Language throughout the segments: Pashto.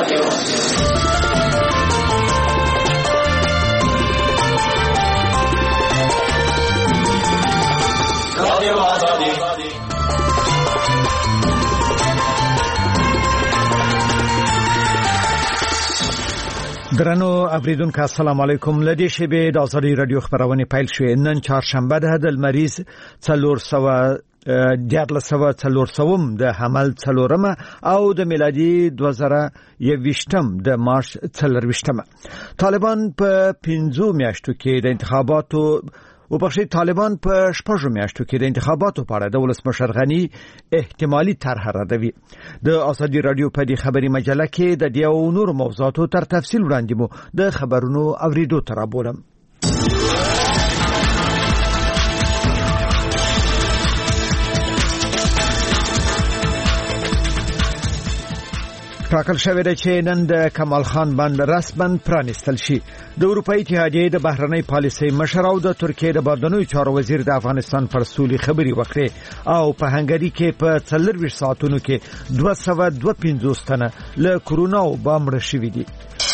درنو اوریدونکو السلام علیکم. لدی شبه د ازادي رادیو خبرونه پیل شوې. نن چهارشنبه ده د مریض 414 د حمل 4 او د میلادي 2021 د مارچ 24. طالبان په 15 میاشتو کې د انتخاباتو طالبان په 6 میاشتو کې د انتخاباتو په اړه د ولسمشر غنی احتمالي طرح ردوي. د ازادي رادیو په دې خبري مجله کې د دې او نور موضوعاتو تر تفصیل وړاندې مو د خبرونو اوریدو تر بولم. ټاکل شوې ده چې نن د کمال خان بند رسماً پرانیستل شي. د اروپאי اتحادیې د بهرنۍ پالیسۍ مشر او د ترکیې د بهرنیو چارو وزیر د افغانستان پر سولې خبري وکړي او په هنګري کې په 24 ساعتونو کې 252 تنه له کورونا او بامړ شوي دي.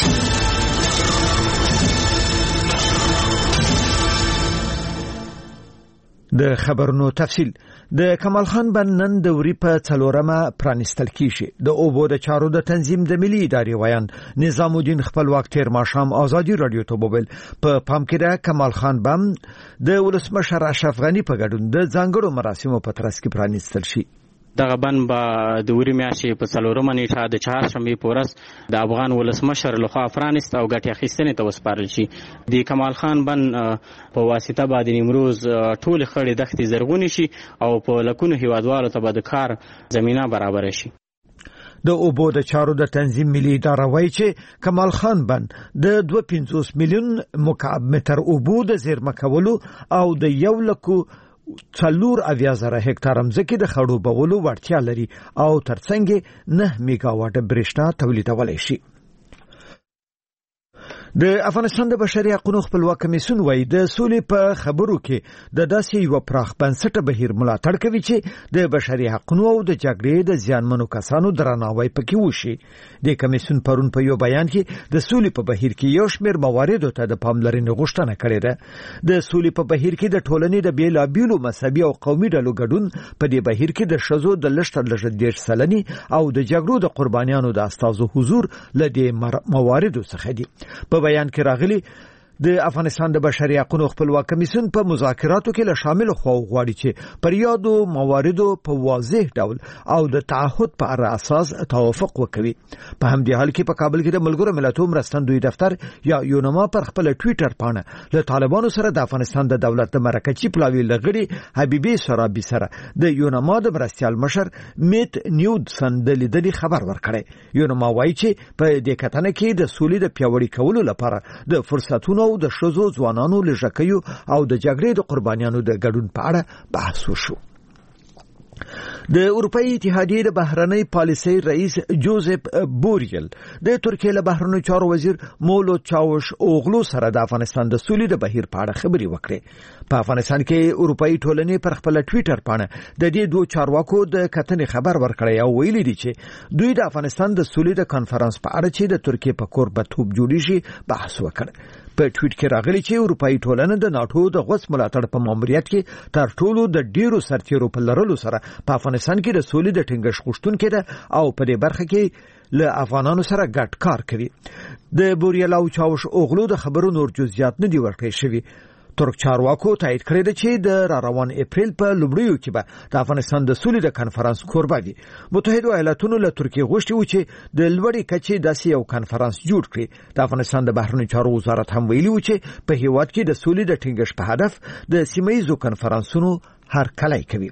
د خبرونو تفصیل. د کمال خان بند نن د وری په 4 پرانیستل کیږي. د اوبو د چارو د تنظیم د ملي ادارې ویان نظام الدین خپلواک تیر ماښام ازادي رادیو ته وویل په پام کې ده کمال خان بند د ولسمشر اشرف غنی په ګډون د ځانګړو مراسمو په ترڅ کې پرانیستل شي. دغه بند به د وری میاشتې په 4 نیټه د چهارشنبې په ورځ د افغان ولسمشر لخوا پرانیست او ګټه اخیستنې ته وسپارل شي. د کمال خان بند په واسطه باندې نیمروز ټول خړې دښتې زرغونې شي او په لکونو هیوادوالو ته به د کار زمينه برابر شي. د اوبو د چارو د تنظیم ملي اداره وایي چې کمال خان بند د 250 میلیون مکعب متر اوبو د زیرمه کولو او د 1,400,000 هکتار ځمکې د خړوبولو وړتیا لري او ترڅنګ 9 میگاواټ برېښنا تولیدولای شي. د افغانستان د بشري حقوقو خپلواک کمیسیون وایي د سولې په خبرو کې د داسې یو پراخ بنسټه بهیر ملاتړ کوي چې د بشري حقوقو او د جګړې د زیانمنو کسانو درناوی پکې وشي. د کمیسیون پرون په یو بیان کې د سولې په بهیر کې یو شمېر مواردو ته د پاملرنې غوښتنه کړې ده. د سولې په بهیر کې د ټولنې د بیلابیلو مذهبي او قومي ډلو ګډون په دې بهیر کې د شذو د لشتر لږ سلني او د جګړو د قربانیانو د استازو حضور لدې مواردو څخه دي. په بیان کې راغلي د افغانستان د بشري حقوقو خپلواک کمیسیون په مذاکراتو کې له شامل خو غواړي چې پر یادو مواردو په واضح ډول او د تعهد په اساس توافق وکړي. په همدې حال کې په کابل کې د ملګرو ملتونو مرستندوی دفتر یا یونما پر خپل ټوئیټر باندې له طالبانو سره د افغانستان د دولت مرکزی پلاوی لغړي حبیبي سرابي سره د یونما د مرستيال مشر میت نیودسن د لیدلي خبر ورکړي. یونما وایي چې په دې کتنه کې د سولې د پیاوړي کولو لپاره د فرصتونو او د شذو ځوانانو لژکیو او د جګړې د قربانیانو د ګډون په اړه بحث وشو. د اروپאי اتحادیې د بهرنۍ پالیسۍ رئیس جوزف بوریل د ترکیې له بهرنیو چارو وزیر مولود چاوش اوغلو سره د افغانستان د سولې د بهیر په اړه خبري وکړي. په افغانستان کې اروپאי ټولنې پر خپل ټوئیټر باندې د دې دوه چارواکو د کتنې خبر ورکړی او ویلي دي چې دوی د افغانستان د سولې د کانفرنس په اړه چې د ترکیې په کوربتوب جوړی شي بحث وکړ. په ټویټ کې راغلی چې اروپאי ټولنه د ناتو د غوڅ ملاتړ په ماموریت کې تر ټولو د ډیرو سرتیرو په لرلو سره په افغانستان کې د سولې د ټینګښت غوښتونکې ده او په دې برخه کې له افغانانو سره ګډ کار کوي. د بوریل او چاوش اوغلو د خبرو نور جزئیات نه دی ورکړی شوی. ترک چارواکو تایید کړی دی چې د روان اپریل په لومړیو کې به د افغانستان د سولې د کانفرنس کوربه وي. متحده ایالاتونو له ترکیې غوښتي و چې د لوړې کچې داسې یو کانفرنس جوړ کړي. د افغانستان د بهرنیو چارو وزارت هم ویلي و چې په هیواد کې د سولې د ټینګښت په هدف د سیمه ییزو کانفرنسونو هرکلی کوي.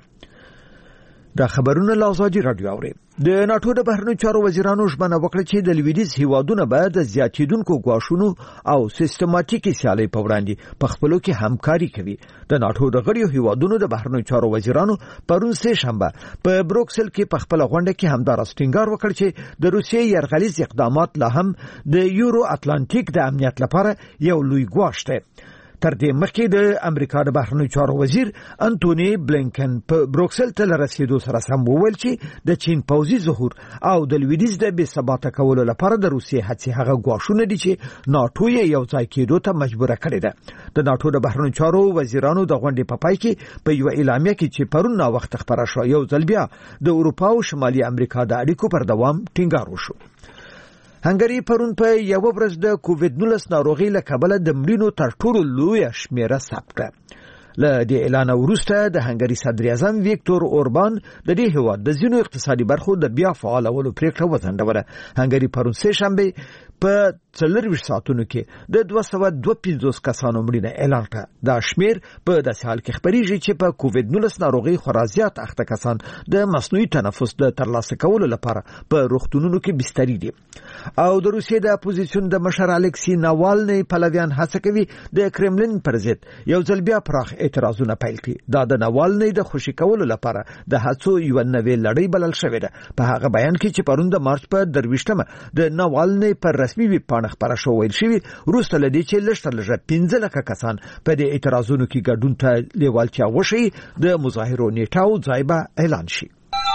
دا خبرونه له ازادي رادیو اوري. د ناتو د بهرنیو چارو وزیرانو ژمنه وکړه چې د لویدیځ هیوادونو به د زیاتیدونکو ګواښونو او سیستماتیکي سیالۍ په وړاندې په خپلو کې همکاري کوي. د ناتو د غړیو هیوادونو د بهرنیو چارو وزیرانو پرون سه شنبه په بروکسل کې په خپل غونډه کې همدار ټینګار وکړ چې د روسیې یرغلیز اقدامات لا هم د یورو اتلانتیک د امنیت لپاره یو لوی ګواښ دی. تر دې مخکې د امریکا د بهرنیو چارو وزیر انټونی بلینکن په بروکسل ته رسیدو سره سم وویل چې د چین پوځي ظهور او د لویدیځ د بې ثباته کولو لپاره د روسیې هڅې هغه ګواښونه دي چې ناتو یې یو ځای کېدو ته مجبور کړی ده. د ناتو د بهرنیو چارو وزیرانو د غونډې په پای کې په یو اعلامیه کې چې پرون نا وخت خبره شو یو ځل بیا د اروپا او شمالي امریکا د اړیکو پر دوام ټینګار وشو. هنګری پرون په یو ورځ د کووډ-19 ناروغي له کبله د مړینو تر ټولو لویه شمیره ثبت کړه. له دې اعلان وروسته د هنګری صدر اعظم ویکتور اوربان د دې هیواد د ځینو اقتصادي برخو د بیا فعالولو پریکړه وځنډوله. هنګری پرون سه شنبه په 24 ساعتونو کې د 252 کسانو مړینه اعلان کړه. دا شمیر په داسې حال کې خبرېږي چې په کووډ-19 ناروغي خورا زیات اخته کسان د مصنوعي تنفس د ترلاسه کولو لپاره په روغتونونو کې بستري دي. او د روسیې د اپوزیسیون د مشر الکسی ناوالنی پلویان هڅه کوي د کرملین پر ضد یو ځل بیا پراخ اعتراضونه پیل کړي. دا د ناوالنی د خوشي کولو لپاره د هڅو یو نوې لړۍ بلل شوې ده. په هغه بیان کې چې پرون د مارچ په 23مه د ناوالنی پر رسمي ویب پاڼه خبره شو ویل شوی وروسته لدی چې لږ 15 لک کسان په دې اعتراضونو کې ګډون ته لیوالتیا وشي د مظاهرو نیټه او ځای به اعلان شي.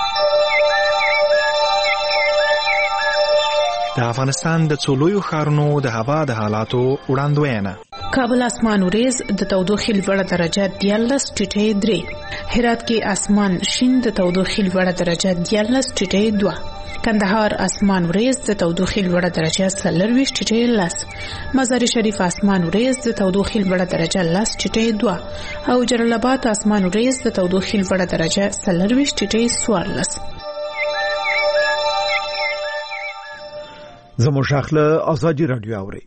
د افغانستان د څولویو ښارونو د هوا د حالاتو وړاندوینه. کابل اسمان وریز د تودوخې لوړه درجه 14.3. هرات کې اسمان شین د تودوخې لوړه درجه 14.2. کندهار اسمان وریز د تودوخې لوړه درجه 40.10. مزار شریف اسمان وریز د تودوخې لوړه درجه 10.2 او جلال آباد اسمان وریز د تودوخې لوړه درجه 40.14. زموږ شاخله ازادي رادیو اوري.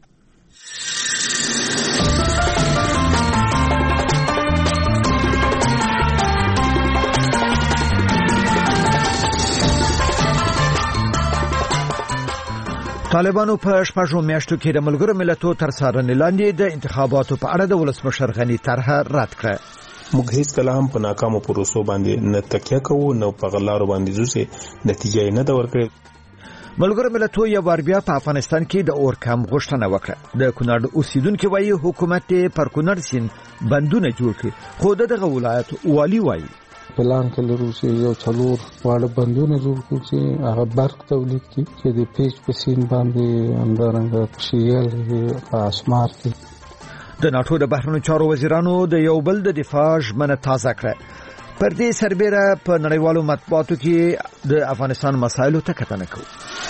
طالبانو په شپږو میاشتو کې د ملګرو ملتونو تر څارنې لاندې د انتخاباتو په اړه د ولسمشر غني طرحه رد کړه. موږ هیڅ کلام په ناکامو پروسو باندې نه تکیه کوو نو په غلارو باندې ځوسه نتیجه نه دا ورکړي. ملګرو ملتونو یو بار بیا په افغانستان کې د اورکم غوښتنه وکړه. د کونړ اوسیدونکو وایي حکومت پر کونړ سیند بندونه جوړ کړي خو دغه ولایت والی وایي پلان کې روسي یو څلور واړه بندونه جوړ کړي چې هغه برق تولید کړي چې د پیچ په سین باندې همدارنګه شیل په اسمار کې. د ناتو د بهرنیو چارو وزیرانو د یو بل د دفاع ژمنه تازه کړه. پر دې سربېره په نړیوالو مطبوعاتو کې د افغانستان مسایلو ته کتنه کوي.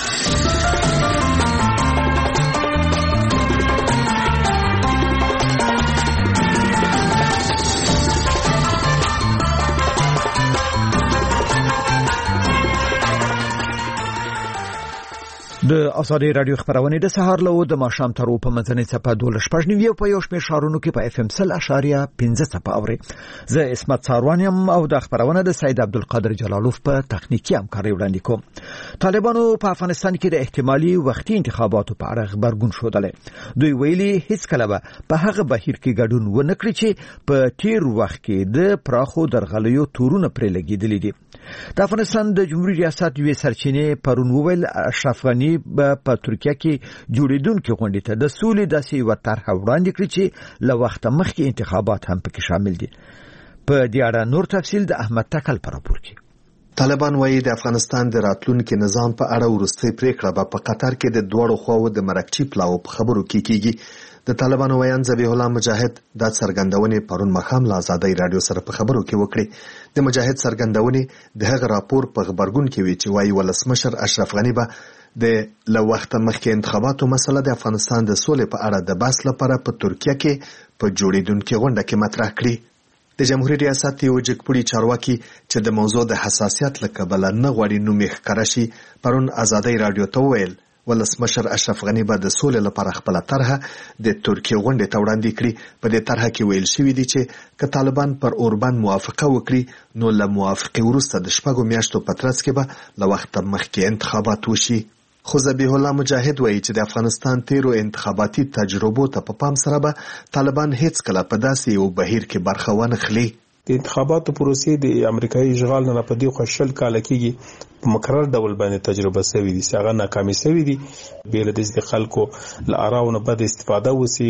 د ازادي رادیو خبرونه د سهار له د ماښام تر په منځنۍ صفه 12:15 په یو شمېر شهرونو کې په اف ام 0.15 صفه اوري. زه اسمت ساروانیم او د خبرونه د سید عبدالقادر جلالوف په تخنیکی همکاري وړاندې کوم. طالبانو په افغانستان کې د احتمالي وختي انتخاباتو په اړه خبرګون شودل. دوی ویلي هیڅ کله په هغه بهیر کې ګډون ونه کړی چې په تیر وخت کې د پراخو درغلیو تورونه پرې لګیدلې دي. د افغانستان د جمهوریت ریاست یو سرچینې پرون وویل اشرف غنی په ترکیه کې جوړیدونکو غونډې ته د سولې داسې یو طرح وړاندې کړی چې له وخت مخکې انتخابات هم پکې شامل دي. په دې اړه نور تفصیل د احمد تکل پر راپور کې. طالبان وایي د افغانستان د راتلونکو نظام په اړه ورستۍ پریکړه په قطر کې د دوړو خواو د مرکچی پلاو په خبرو کې کیږي. د طالبانو ویان ذبیح الله مجاهد د څرګندونې پرون مخام له آزادۍ رادیو سره په خبرو کې وکړي. د مجاهد څرګندونې د هغه راپور په خبرګون کې وی چې وایي ولسمشر اشرف غنی به د لوخت مخکې انتخاباتو مسله د افغانستان د سولې په اړه د بحث لپاره په ترکیه کې په جوړیدونکو غونډه کې مطرح کړي. د جمهوریت ریاست یو جګپوړي چارواکي چې د موضوع د حساسیت لکبل نه غوړي نو مخکره شي پرون آزادۍ رادیو ته ویل ولسمشر اشرف غنی به د سولې لپاره خپل طرحه د ترکیه غونډې ته وړاندې کړي. په دې طرحه کې ویل شوی دی چې که طالبان پر اوربان موافقه وکړي نو له موافقه وروسته د شپږو میاشتو په ترڅ کې به له وخت مخکې انتخابات وشي. خو ذبیح الله مجاهد وایي چې د افغانستان تیرو انتخاباتي تجربو ته په پام سره به طالبان هیڅ کله په داسې یو بهیر کې برخه ونه خلي. د انتخاباتو پروسې د امریکایي اشغال نه په دې خوشل کال کېږي په مکرر ډول باندې تجربه شوې دي، هغه ناکامي شوې دي. بیل د خلکو له آراونه بد استفاده وسی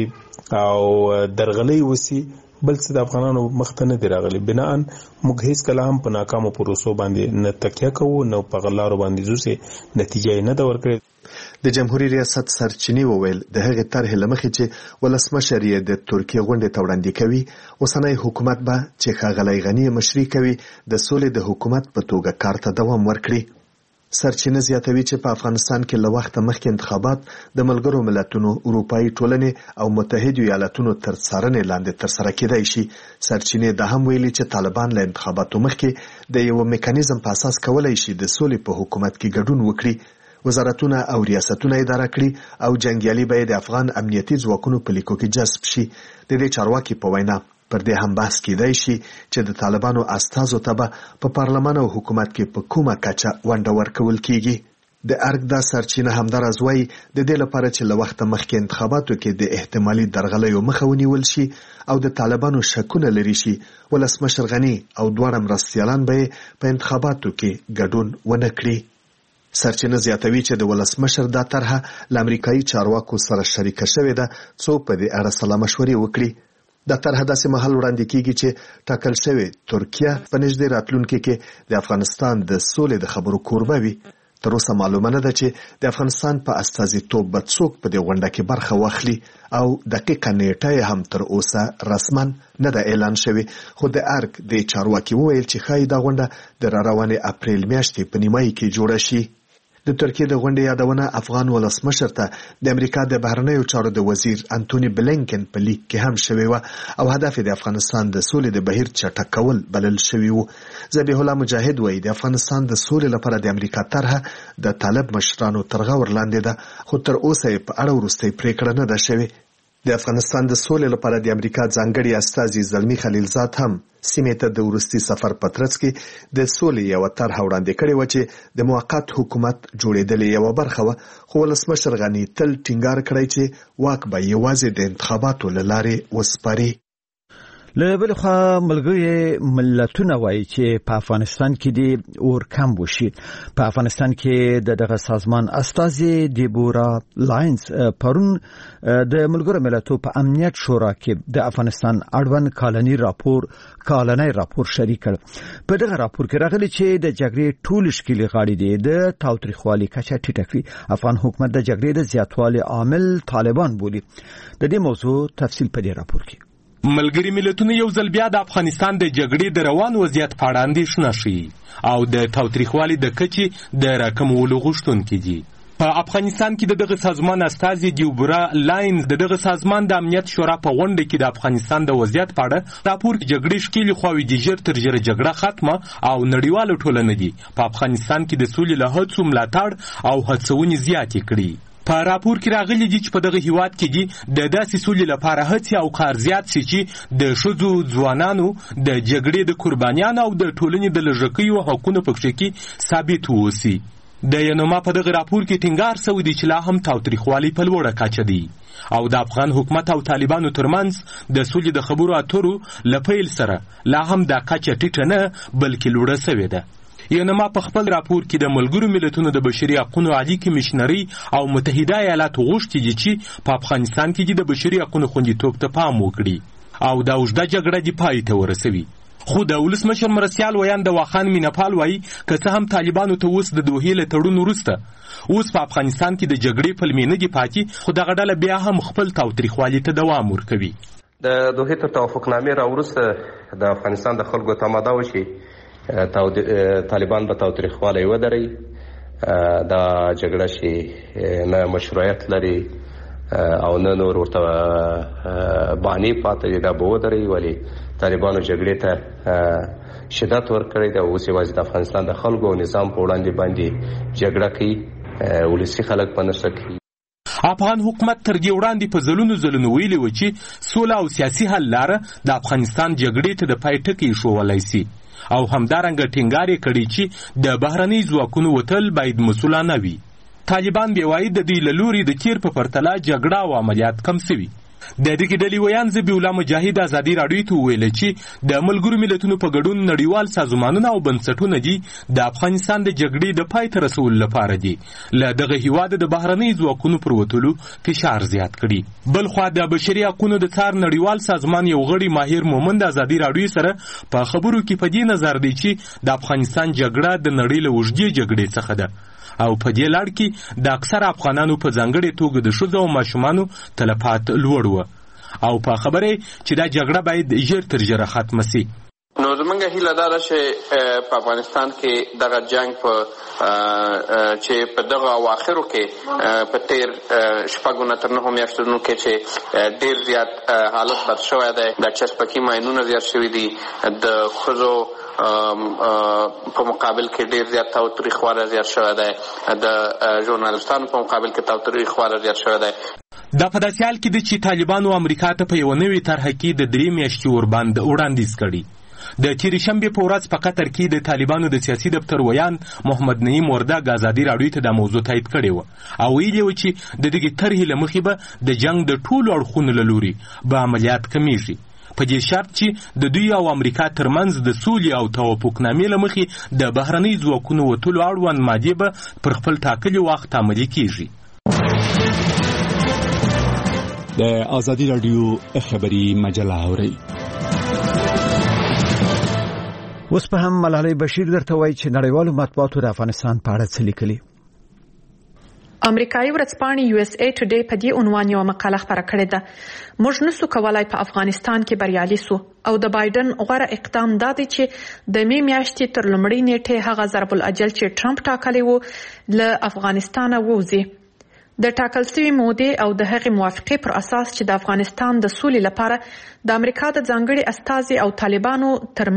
او درغلي وسی، بل څه د افغانانو مخته نه دی راغلی. بناً موږ هیڅ کله هم په ناکامو پروسو باندې نه تکیه کوو، نه په غلارو باندې ځو، نتیجه نه ده ورکړې. د جمهوریت ریاست سرچینی وویل د هغې طرحې له مخې چې ولسمشر یې د ترکیې غونډې ته وړاندې کوي، اوسنی حکومت به چې ښاغلی غني مشري کوي د سولې د حکومت په توګه کار ته دوام ورکړي. سرچینه زیاتوي چې په افغانستان کې له وخته مخکې انتخابات د ملګرو ملتونو، اروپایي ټولنې او متحدو ایالاتونو تر څارنې لاندې ترسره کېدای شي. سرچینې دا هم ویلي چې طالبان له انتخاباتو مخکې د یو میکانیزم په اساس کولی شي د سولې په حکومت کې ګډون وکړي. وزارتونه او ریاستونه اداره کړي او جنګیالي به د افغان امنیتي ځواکونو په لیکو کې جذب شي. د دې چارواکي په وینا پر دې هم بحث کېدای شي چې د طالبانو استازو ته به په پارلمان او حکومت کې په کومه کچه ونډه ورکول کېږي. د ارګ دا سرچینه همداراز وایي د دې لپاره چې له وخته مخکې انتخاباتو کې د احتمالي درغلیو مخه ونیول شي او د طالبانو شکونه لري شي، ولسمشر غني او دواړه مرستیالان به په انتخاباتو کې ګډون ونه کړي. سرچینه زیاتوي چې د ولسمشر دا طرحه له امریکایي چارواکو سره شریکه شوې ده څو په دې اړه سلا مشورې وکړي. دا طرحه داسې مهال وړاندې کیږي چې ټاکل شوې ترکیه په نږدې راتلونکي کې د افغانستان د سولې د خبرو کوربه وي. تر اوسه معلومه نه ده چې د افغانستان په استازیتوب به څوک په دې غونډه کې برخه واخلي او دقیقه نیټه یې هم تر اوسه رسما نه ده اعلان شوې. خو د ارګ د چارواکي وویل چې ښایي دا غونډه د راروانې اپریل میاشتې په نیمایي کې جوړه شي. د ترکیې د غونډې یادونه افغان ولسمشر ته د امریکا د بهرنیو چارو د وزیر انټونی بلینکن په لیک کې هم شوی و او هدف د افغانستان د سولې د بهیر چټک کول بلل شوی و. ذبیح الله مجاهد وایي د افغانستان د سولې لپاره د امریکا طرحه د طالب مشرانو تر غور لاندې ده، خو تر اوسه یې په اړه وروستۍ پریکړه نه ده شوې. د افغانستان د سولې لپاره د امریکا ځانګړي استازي زلمی خلیلزاد هم سیمې ته د وروستي سفر په ترڅ کې د سولې یوه طرحه وړاندې کړې وه چې د موقت حکومت جوړېدلې یوه برخه وه، خو ولسمشر غني تل ټینګار کړی چې واک به یوازې د انتخاباتو له لارې وسپاري. له بل خوا ملګري ملتونه وایي چې په افغانستان کې د اور کم وشي. په افغانستان کې دغه سازمان استازي دیبورا لاینز پرون د ملګرو ملتونو په امنیت شورا کې د افغانستان اړوند کالنی راپور شریک کړ. په دغه راپور کې راغلي چې د جګړې ټول شکلي غاړې دي د تاوتریخوالي کچه ټیټه کړي. افغان حکومت د جګړې د زیاتوالي عامل طالبان بولي. د دې موضوع تفصیل په دې راپور کې. ملګري ملتونه یو ځل بیا د افغانستان د جګړې د روان وضعیت په اړه اندېښنه ښیي او د تاوتریخوالي د کچې د راکمولو غوښتونکي دي. په افغانستان کې دغه سازمان استازي دیبورا لاینز دغه سازمان د امنیت شورا په غونډه کې د افغانستان د وضعیت په اړه راپور کې جګړې شکلي خواوې د ژر تر ژره جګړه ختمه او نړیواله ټولنه دي په افغانستان کې د سولې له هڅو ملاتړ او هڅونې زیاتې کړي. په راپور کې راغلي دي چې په دغه هیواد کې دي د داسې سولې لپاره هڅې او کار زیات شي چې د ښځو، ځوانانو، د جګړې د قربانیانو او د ټولنې د لږکیو حقونو په کښې کې ثابت ووسي. د ینوما په دغه راپور کې ټینګار شوی دی چې لا هم تاوتریخوالي په لوړه کچه دی او د افغان حکومت او طالبانو ترمنځ د سولې د خبرو اترو له پیل سره لا هم دا کچه ټیټه نه بلکې لوړه شوې ده. ینما په خپل راپور کې د ملګرو ملتونو د بشري حقوقو عالی کمیشنري او متحده ایالاتو غوښتي دي چې په افغانستان کې د بشري حقوقو خوندیتوب ته پام وکړي او دا اوږده جګړه دې پای ته ورسوي. خو د ولسمشر مرستیال ویان د واخان مینپال وایي که څه هم طالبانو ته اوس د دوحې له تړون وروسته اوس په افغانستان کې د جګړې پلمې نه دي پاتې، خو دغه ډله بیا هم خپل تاوتریخوالي ته دوام ورکوي. د دوحې تر توافقنامې راوروسته د افغانستان د خلکو تماده وشي طالبان به تاوتریخوالی ودري، دا جګړه چې نه مشروعیت لري او نه نور ورته بانې پاتې دا به ودري، ولی طالبانو جګړې ته شدت ورکړی دی. اوس یوازې د افغانستان د خلکو او نظام په وړاندې باندې جګړه کوي، ولسي خلک په نشه کوي. افغان حکومت تر دې وړاندې په ځلونو ویلي و چې سوله او سیاسي حل لاره د افغانستان جګړې ته د پای ټکی ایښودلی سي او همدارنګه ټینګار یې کړی چې د بهرني ځواکونو وتل باید مسؤلانه وي. طالبان بیا وایي د دوی له لوري د تیر په پرتله جګړه او عملیات کم سوي. د دغې ډلې ویان ذبیح الله مجاهد ازادي راډیو ته وویل چې د ملګرو ملتونو په ګډون نړیوال سازمانونه او بنسټونه دي د افغانستان د جګړې د پای ته رسولو لپاره دي له دغه هیواد د بهرنۍ ځواکونو پر وتلو فشار زیات کړي. بلخوا د بشري حقوقو د څار نړیوال سازمان یو غړي ماهر مومند ازادي راډیو سره په خبرو کې په دې نظر دی چې د افغانستان جګړه د نړۍ له اوږدې جګړې څخه ده او په دې لړ کې د اکثر افغانانو په ځانګړې توګه د ښځو او ماشومانو تلفات لوړ و او په خبره چې دا جګړه باید ژر تر ژره ختمه سي. نو زمونږ هیله دا ده چې په افغانستان کې دغه جنگ چې په دغه اواخرو کې په تیر شپږو نه تر 9 میاشتو کې چې ډیر زیات حالت بد شوی دی، د چسپکي ماینونه زیات شوي دي، د ښځو په مقابل کې ډیر زیات تاوتریخوالی زیات شوی دی، د ژورنالستانو په مقابل کې تاوتریخوالی زیات شوی دی. دا په داسې حال کې ده چې طالبانو امریکا ته په یوه نوې طرحه کې د 3 میاشتې ورباند وړاندیز کړي. د تېرې شنبې په ورځ په قطر کې د طالبانو د سیاسي دفتر ویان محمد نعیم وردګ ازادي راډیو ته دا موضوع تایید کړې وه او ویلي وه چې د دغې طرحې له مخې به د جنګ د ټولو اړخونو له لوري به عملیات کمیږي په دې شرط چې د دوی او امریکا ترمنځ د سولې او توافقنامې له مخې د بهرنۍ ځواکونو وتلو اړوند مادې به پر خپل ټاکلي وخت عملي کیږي. د ازادي راډیو خبري مجله اورئ. اوس په هم ملالۍ بشیر درته وایي چې نړیوالو مطبوعاتو د افغانستان په اړه څه لیکلي. امریکایي ورځپاڼې USA Today په دې عنوان یو مقاله خپره کړې ده: موږ نسو کولای په افغانستان کې بریالي سو او د بایدن غوره اقدام دا دی چې د می میاشتې تر لومړۍ نیټې هغه ضرب الاجل چې ټرمپ ټاکلی وو له افغانستان ووځي. د ټاکل شوی مودې او د هغې موافقې پر اساس چې د افغانستان د سولې لپاره د امریکا د ځانګړي استازي او طالبانو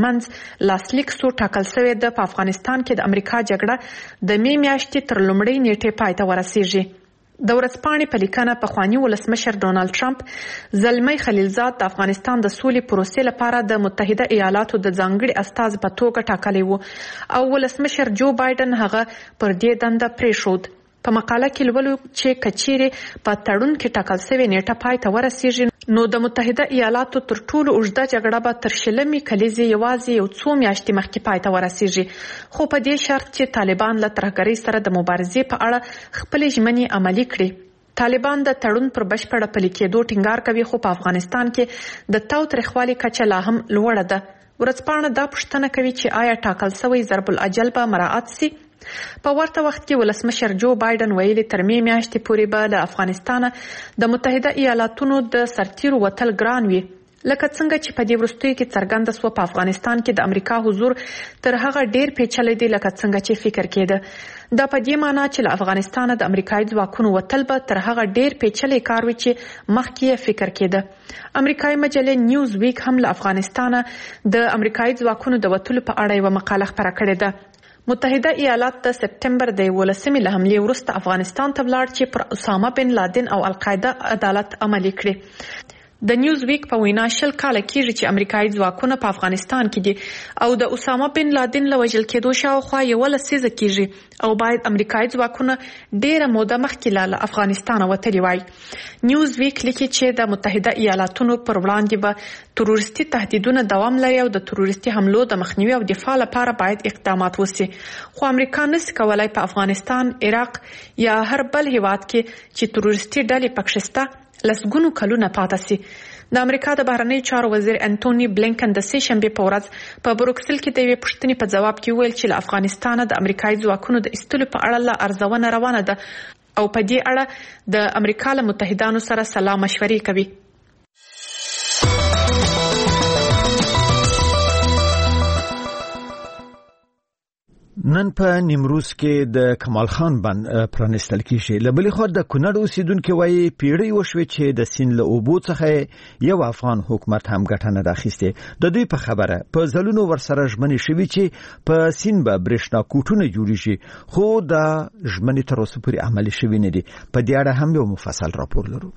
ترمنځ لاسلیک سو ټاکل شوی ده په افغانستان کې د امریکا جګړه د می میاشتې تر لومړۍ نیټې پای ته ورسیږي. د ورځپاڼې په لیکنه پخواني ولسمشر ډونالد ټرمپ زلمی خلیلزاد د افغانستان د سولې پروسې لپاره د متحده ایالاتو د ځانګړي استازي په توګه ټاکلی وو او ولسمشر جو بایدن هغه پر دې دنده پرېښود. په مقاله کې لولو چې کچېرې په تړون کې ټاکل شوې نیټه پای ته ورسیږي نو د متحده ایالاتو تر ټولو اوږده جګړه به تر 20 کلیزې یوازې یو څو میاشتې مخکې پای ته ورسیږي، خو په دې شرط چې طالبان له ترهګرۍ سره د مبارزې په اړه خپلې ژمنې عملي کړي. طالبان د تړون پر بشپړه پلي کېدو ټینګار کوي، خو په افغانستان کې د تاوتریخوالي کچه لا هم لوړه ده. ورځپاڼه دا پوښتنه کوي چې آیا ټاکل شوی ضرب الاجل به مراعات سي؟ په ورته وخت کې ولسمشر جو بایدن ویلي تر می میاشتې پورې به له افغانستانه د متحده ایالاتونو د سرتیرو وتل ګران وي، لکه څنګه چې په دې وروستیو کې څرګنده سوه په افغانستان کې د امریکا حضور تر هغه ډیر پیچلی دی لکه څنګه چې فکر کېده. دا په دې معنی چې له افغانستانه د امریکایي ځواکونو وتل به تر هغه ډیر پیچلی کار وي چې مخکې یې فکر کېده. امریکایي مجلې نیوز ویک هم له افغانستانه د امریکایي ځواکونو د وتلو په اړه یوه مقاله خپره کړې ده. متحده ایالات د سپټمبر د 11 له حملې وروسته افغانستان ته ولاړ چې پر اسامه بن لادن او القاعده عدالت عملي کړي. د نیوز ویک په وینا 20 کاله کېږي چې امریکایي ځواکونه په افغانستان کې دي او د اسامه بن لادن له وژل کېدو شاوخوا 11 لسیزه کېږي او باید امریکایي ځواکونه ډیره موده مخکې له افغانستانه وتلي وای. نیوز ویک لیکي چې د متحده ایالاتونو پر وړاندې به تروریستي تهدیدونه دوام لري او د تروریستي حملو د مخنیوي او دفاع لپاره باید اقدامات وشي، خو امریکا نشي کولای په افغانستان، عراق یا هر بل هیواد کې چې تروریستي ډلې پکې شته لسګونو کلونه پاتې سي. د امریکا د بهرنیو چارو وزیر انټونی بلینکن د سې شنبې په ورځ په بروکسل کې د یوې پوښتنې په ځواب کې ویل چې له افغانستانه د امریکایي ځواکونو د ایستلو په اړه لا ارزونه روانه ده او په دې اړه د امریکا له متحدانو سره سلا مشورې کوي. نن په نیمروز کې د کمال خان بند پرانستل کیږي. له بلې خوا د کونړ اوسیدونکو وایي پیړۍ وشوه چې د سیند له اوبو څخه یو افغان حکومت هم ګټه نه اخیسته. د دوی په خبره په ځلونو ورسره ژمنې شوي چې په سیند به برېښنا کوټونه جوړیږي، خو دا ژمنې تر اوسه پورې عملي شوي نه دي. په دې اړه هم یو مفصل راپور لرو.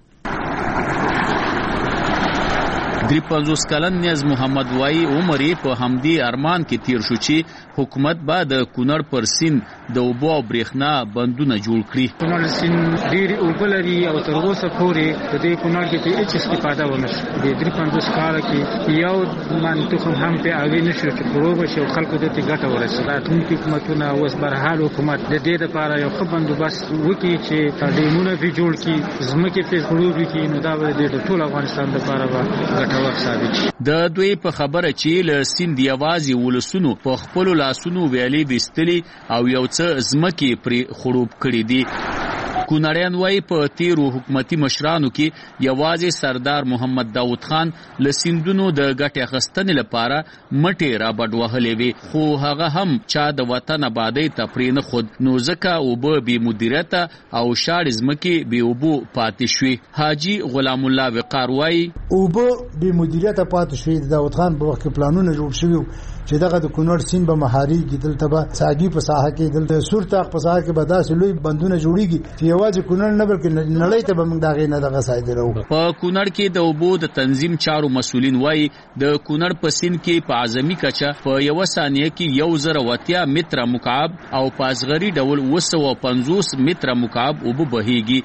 53 کلن نیاز محمد وای عمر په همدې ارمان کې تیر شو چې حکومت به د کونړ پر سیند د اوبو او برېښنا بندونه جوړ کړي. کونړ سیند ډېرې اوبه لري او تر اوسه پورې د دې کونړ کې هیڅ استفاده ونه شوه. د 53 کاله کې یو من تخم هم په اوی نشو چې خړوب شي او خلکو ته ګټه ورسېږي. راتلونکي حکومتونه اوس برحال حکومت د دې لپاره یو ښه بندوبست وکړي چې ډیمونه په جوړ کړي، ځمکې په خړوب کړي، نو دا به د ټول افغانستان لپاره ګټور ثابت شي. د دوی په خبره چې له سیند یوازې ولسونو په خپل لاسونو ویلې وستلي او یو څه ځمکې پر خړوب کړي دي. کونړیان وایي په تیرو حکومتي مشرانو کې یوازې سردار محمد داود خان له سیندونو د ګټې اخیستنې لپاره مټې را بډ وهلې وې، خو هغه هم چا د وطن آبادۍ ته پرې نه خود، نو ځکه اوبه بې مدیریته او شاړې ځمکې بې اوبو پاتې شوې. حاجي غلام الله وقار وایي اوبه بې مدیریته پاتې شوې. د داود خان په وخت کې پلانونه جوړ شوي چې دغه د کونړ سیند به مهاریږي، دلته به ساګي په ساحه کې، دلته سورتاق په ساحه کې به داسې لوی بندونه جوړیږي چې یوازې کونړ نه بلکې نړۍ ته به موږ دغه نه دغه صادرو. په کونړ کې د اوبو د تنظیم چارو مسولین وایي د کونړ په سیند کې په اعظمي کچه په یو ثانیه کې 1080 متره مکعب او په اصغري ډول 250 متره مکعب اوبه بهيږي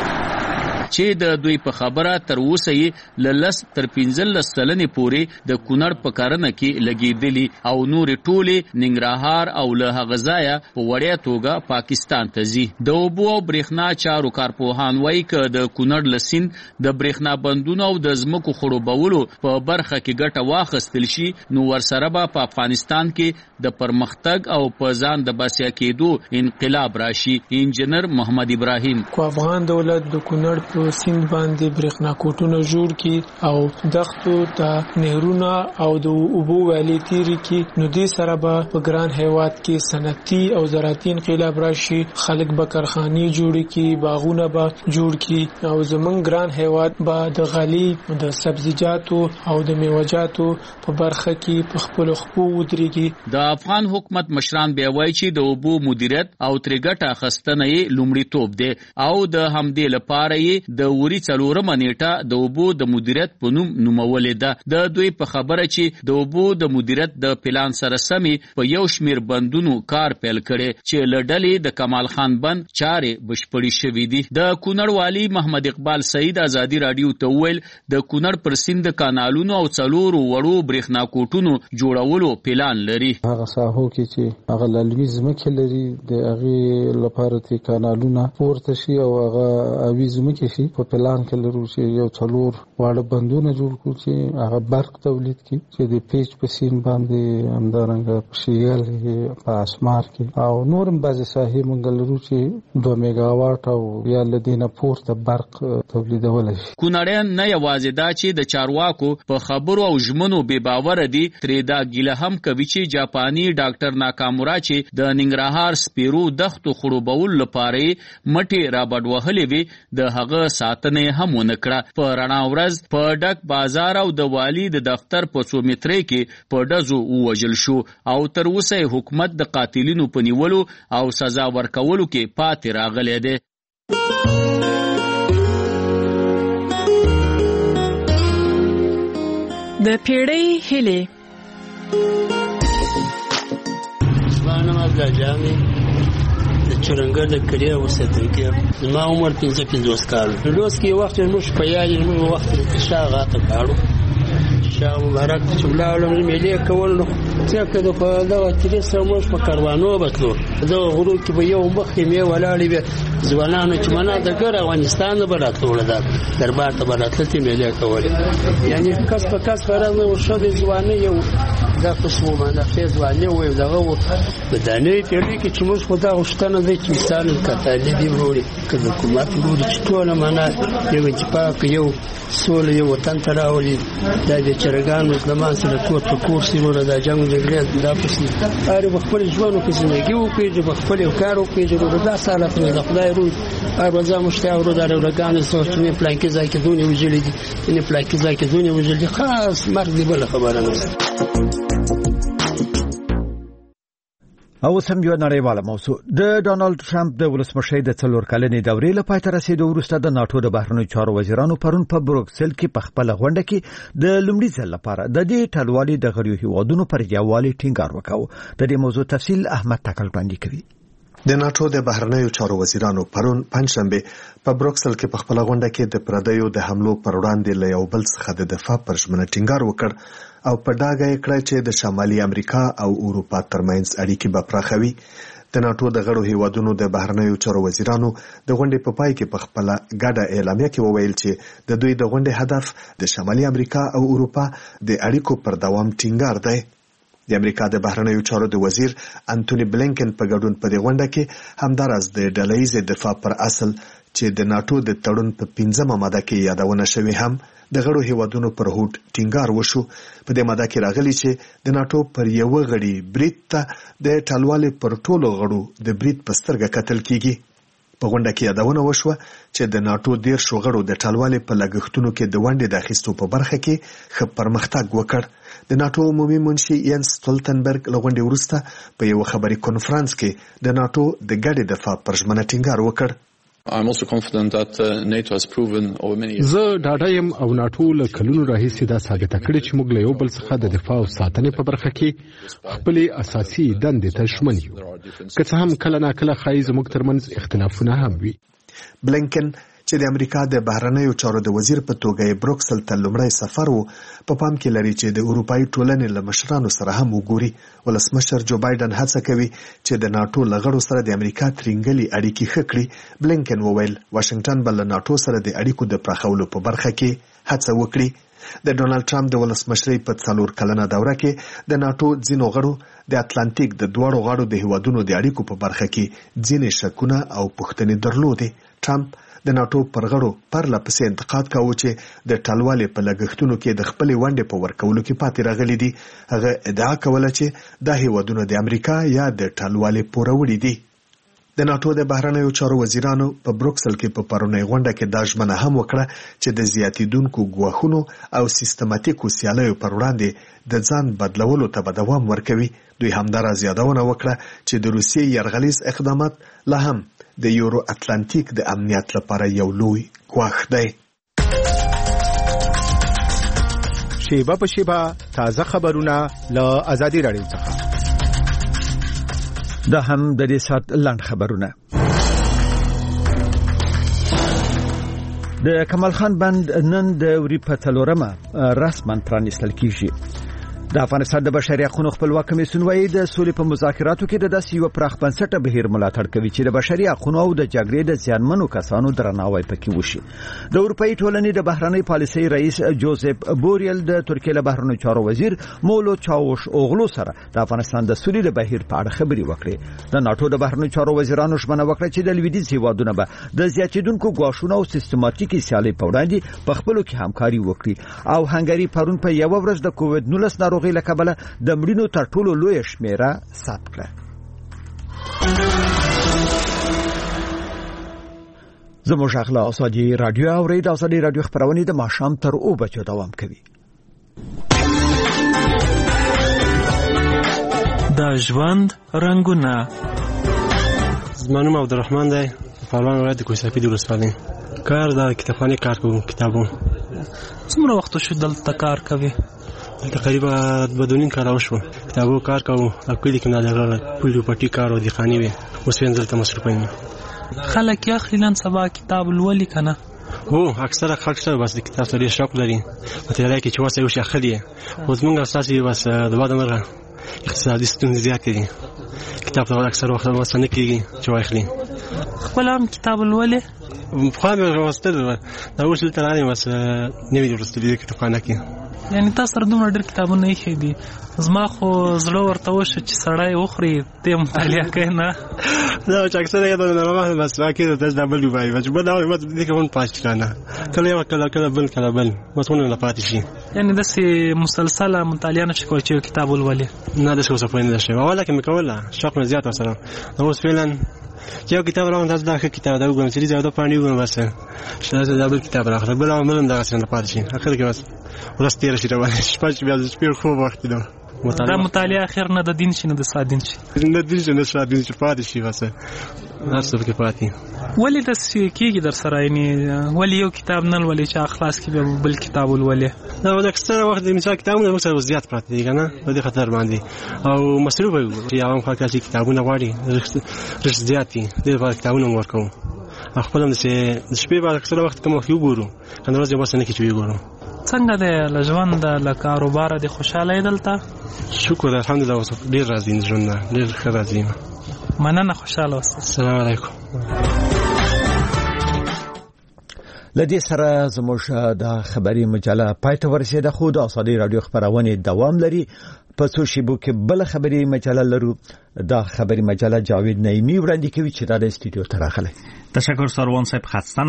چې د دوی په خبره تر اوسه یې لس تر 15 سلنې پورې د کونړ په کارنه کې لګېدلي او نور ټوله ننګرهار او له هغه ځایه په وړیا توګه پاکستان ته ځي. د اوبو او برېښنا چارو کارپوهان وایي چې د کونړ لسین د برېښنا بندونو او د ځمکو خړوبولو په برخه کې ګټه واخیستل شي، نو ورسره به په افغانستان کې د پرمختګ او په ځان د باسیا کېدو انقلاب راشي. انجنیر محمد ابراهیم کو افغان دولت د کونړ په سیند باندې برېښنا کوټونه جوړ کړي او دښتو ته نهرونه او د اوبو ویالې تیرې کړي، نو دې سره به په ګران هیواد کې صنعتي او زراعتي انقلاب راشي، خلک به کارخانې جوړ کړي، باغونه به جوړ کړي او زمونږ ګران هیواد به د غلې، د سبزیجاتو او د میوه‌جاتو په برخه کې په خپل خپو ودرېږي. د افغان حکومت مشران بیا وایي چې د اوبو مدیریت او ترې ګټه اخیستنه یې لومړیتوب دی او د همدې لپاره یې د وری 4 نیټه د اوبو د مدیریت په نوم نومولې ده. د دوی په خبره چې د اوبو د مدیریت د پلان سره سمې په یو شمیر بندونو کار پیل کړي چې لړلې د کمال خان بند چارې بشپړې شوې دي. د کونړ والی محمد اقبال سعید ازادي رادیو ته ویل د کونړ پر سیند کانالونو او 4 وړو برېښنا کوټونو جوړولو پلان لري. هغه ساحو کې چې هغه لوی ځمکې لري د هغه لپاره تی کانالونه پورته شي او هغه اوی ځمکې شي په پلان کې لرو چې یو 4 واړه بندونه جوړ کړو چې هغه برق تولید کړي چې د پیچ په سین باندې همدارنګه په شیل په اسمار کې او نورم بعضی ساحې مونږ لرو چې 2 میگا واټ او یا لدینه پورته برق تولیدول شي. کونړیان نه یوازې دا چې د چارواکو په خبرو او ژمنو بې باور دي، ترې دا ګیله هم کوي چې جاپاني ډاکټر ناکامورا چې د ننګرهار سپیرو دښتو خړوبول لپاره مټې را بډ وهلې وي، د هغه ساتنه هم ونکړه. په رڼا ورځ په ډک بازار او د والی د دفتر په 100 مترې کې په ډزو ووجل شو او تر اوسه حکومت د قاتلینو په نیولو او سزا ورکولو کې پاتې راغلی دی. د پیړۍ هیلې ځوانم عبدالجامي د چرنګر د کلیه اوسېدونکی، زما عمر 55 کال. لوس کې وخت موږ په یاد موږ وخت کې شاغه ته کاړو شاه مبارک چې ولاړم ملي کول نو څنګه د په دغه تری سره موږ په کاروانو بتلو دغه غرو کې به یو مخ می ولاړې به ځوانانو چې منا د ګر افغانستان نه براتلو ده دربار ته براتلتي ملي کول، یعنی کس په کس فرض او شو د ځواني یو دا قسمه باندې فیض باندې وي دغه بدانې پیړۍ کې چې موږ خدا غوښتنه ده چې مثال کتالي دی وروړي که حکومت وروړي چې ټول معنا یو چې پاک یو سول یو وطن ته راولي دا د چرګان مسلمان سره کور په کور سره د جنگ جګړې دا پسې هر خپل ژوند کې زندگی وکړي د خپل کار وکړي د سالات نه خدای روز ارزه مشتاق ورو د ورګان سوچ نه پلان کې ځای کې دونی وجلې دي نه پلان کې ځای کې دونی وجلې خاص مرګ دی بل خبره نه. او سم یو نړیواله موضوع د ډونالد ټرمپ د ولسمشۍ د 4 کلنې دورې لپاره تر رسیدو وروسته د ناتو د بهرنیو چارو وزیرانو پرون په بروکسل کې په خپل غونډه کې د لومړي ځل لپاره د دې ټلوالي د غړیو هیوادونو پر یووالي ټینګار وکاو. د دې موضوع تفصیل احمد تکل وړاندې کوي. د ناتو د بهرنیو چارو وزیرانو پرون پنځشنبه په بروکسل کې په خپل غونډه کې د پردیو د حملو پر وړاندې له یو بل څخه د دفاع پر ژمنه ټینګار وکړ او په ډاګه یې کړ چې د شمالي امریکا او اروپا ترمنځ اړیکې به پراخوي. د ناتو د غړو هیوادونو د بهرنیو چارو وزیرانو د غونډې په پای کې په خپل ګډه اعلامیه کې وویل چې د دوی د غونډې هدف د شمالي امریکا او اروپا د اړیکو پر دوام ټینګار دی. د امریکا د بهرنیو چارو د وزیر انټونی بلینکن په ګډون په دې غونډه کې همدارس د ډلهییز دفاع پر اصل چې د ناتو د تړون په 15مه ماده کې یادونه شوې هم د غړو هیوادونو پر هوډ ټینګار وشو. په دې ماده کې راغلی چې د ناتو پر یو غړي برید ته د ټالوالې پر ټولو غړو د برید په سترګه کتل کیږي. په غونډه کې یادونه وشوه چې د ناتو 10 غړو د ټالوالې په لګښتونو کې د ونډې د اخیستو په برخه کې ښه پرمختګ وکړ. د ناتو عمومي منشي ینس ستولتنبرګ له غونډې وروسته په یو خبري کانفرنس کې د ناتو د ګډې دفاع پر ژمنه ټینګار وکړ. زه ډاډه یم او ناتو له کلونو راهیسې دا ثابته کړې چې موږ له یو بل څخه د دفاع او ساتنې په برخه کې خپلې اساسي دندې ته ژمن یو، که څه هم کله ناکله ښایي زموږ ترمنځ اختلافونه هم وي. بلینکن چې د امریکا د بهرنیو چارو د وزیر په توګه یې بروکسل ته لومړی سفر و، په پام کې لري چې د اروپایي ټولنې له مشرانو سره هم وګوري. ولسمشر جو بایدن هڅه کوي چې د ناتو له غړو سره د امریکا ترنګلي اړیکې ښه کړي. بلینکن وویل واشنگټن به له ناتو سره د اړیکو د پراخولو په برخه کې هڅه وکړي. د ډونالد ټرمپ د ولسمشرۍ په 4 کلنه دوره کې د ناتو ځینو غړو د اتلانتیک د دوړو غاړو د هیوادونو د اړیکو په برخه کې ځینې شکونه او پوښتنې درلودې. ټرمپ د ناتو پر غړو پرله پسې انتقاد کاوه چې د ټالوالې په لګښتونو کې د خپلې ونډې په ورکولو کې پاتې راغلي دي. هغه ادعا کوله چې دا هیوادونه د امریکا یا د ټالوالې پوروړي دي. د ناتو د بهرنیو چارو وزیرانو په بروکسل کې په پرونی غونډه کې دا ژمنه هم وکړه چې د زیاتیدونکو ګواښونو او سیستماتیکو سیالیو پر وړاندې د ځان بدلولو ته به دوام ورکوي. دوی همداراز یادونه وکړه چې د روسیې یرغلیز اقدامات لا هم د یورو اتلانتیک د امنیت لپاره یو لوی ګواښ دی. شیبه په شیبه تازه خبرونه له آزادي راډیو څخه. دا هم د دې سات لاند خبرونه. د کمال خان بند نن د وری په 4مه رسما پرانیستل کیږي. د افغانستان د بشري حقوقو خپلواک کمیسیون وايي د سولې په مذاکراتو کې د داسې یو پراخ بنسټه بهیر ملاتړ کوي چې د بشري حقوقو او د جګړې د زیانمنو کسانو درناوی پکې وشي. د اروپאי ټولنې د بهرنی پالیسۍ رئیس جوزف بوریل د ترکیې له بهرنیو چارو وزیر مولو چاوش اوغلو سره د افغانستان د سولې د بهیر په اړه خبرې وکړې. د ناتو د بهرنیو چارو وزیرانو ژمنه وکړه چې د لویدیځ هیوادونو به د زیاتیدونکو ګواښونو او سیستماتیکي سیالۍ په وړاندې په خپلو کې همکاري وکړي. او هنګری پرون په یو ورځ د کووډ-19 ناروغي له کبله د مړینو تر ټولو لوی شمیره ثبت کړه. زموږ غلا ازادي رادیو او ریډ ازادي رادیو خبرونه د ماښام تر 2 بجو دوام کوي. د ژوند رنگونه. زمانوم عبدالرحمن دی، پهلوان ولایت کوهستان د ولسوالۍ. کار د کتابخانې کار کوم، کتابو. څومره وخت شو دلته کار کوي؟ تقریبا 2 کال وشو. کتابو کار کوم، اکولی کې نه لګل، پولیو پټي کار او د خاني وي. اوس یې دلته مصروف یم. خلک یا خلان سبا کتاب لولي کنه؟ هو اکثره خلک سره بس د کتاب سره شوق لري. مطالعه کې چې واسه یو شي اخلي. اوس موږ اساسي بس د واده مرغه اقتصادي ستونزې زیاتې دي. کتاب ته اکثر وخت وسنه کېږي چې واخلي. خپل هم کتاب لولي؟ خو مې واستل دا اوس تل راځي بس نوی ورستلې کتابخانه کې. یعنی تاسو سره دومره ډېر کتابونه یې خېدي. زما خو زړه ورته وشه چې سړی وخوري ته مطالعه کوي نه. دا چې اکثره یې د نومه بس راکې د دبل وایي چې بل دا وایي دې کوم پاتې نه کله یو کله بل مسونه نه پاتې شي. یعنی د سي مسلسله مطالعه نشي کولای چې کتاب ولولي. نه د څه څه پوهنه شي اوله کې مکوله شوق مې زیات سره. اوس فعلا یو کتاب راوند تاسو دا کتاب دا وګورم چې زیاده پانی وګورم بس شاید دا بل کتاب راخره بل عمل دا څنګه پاتې شي. اخر کې بس ورستیر شي راوړل شپږ بیا د شپې خو وخت دی. دا مطالعه اخر نه د دین شي نه د سادین شي. نه د دین شي نه د سادین شي پاتې شي بس هر څه پکې پاتې. ولې داسې کېږي در سره؟ یعنې ولې یو کتاب نه لولې چې خلاص کړي بیا بل کتاب ولولې؟ دا د اکثره وخت د مثال کتابونه موږ سره زیات پراته دي که نه، په دې خطر باندې او مصروف به وي چې عوام خلک چې کتابونه غواړي رښت زیات دي، دې لپاره کتابونه مو ورکوو. خپل هم چې د شپې به اکثره وخت کوم وخت وګورو، که د ورځې بس نه کې چې وګورو. څنګه دی له ژونده له کاروباره دې خوشحاله یې دلته؟ شکر الحمدلله، اوس ډېر راضي یم ژوند نه، ډېر ښه راضي یم. مننه، خوشحاله اوسه. السلام علیکم. لدې سره زموږ د خبري مجله پای ته ورسېده، خو د ازادي رادیو خبرونه دوام لري. په څو شیبو کې بل خبري مجله لرو. دا خبري مجله جاوید نعیمی وړاندې کوي چې دا د استودیو ته راغلی. تشکر سروان صاحب، خسته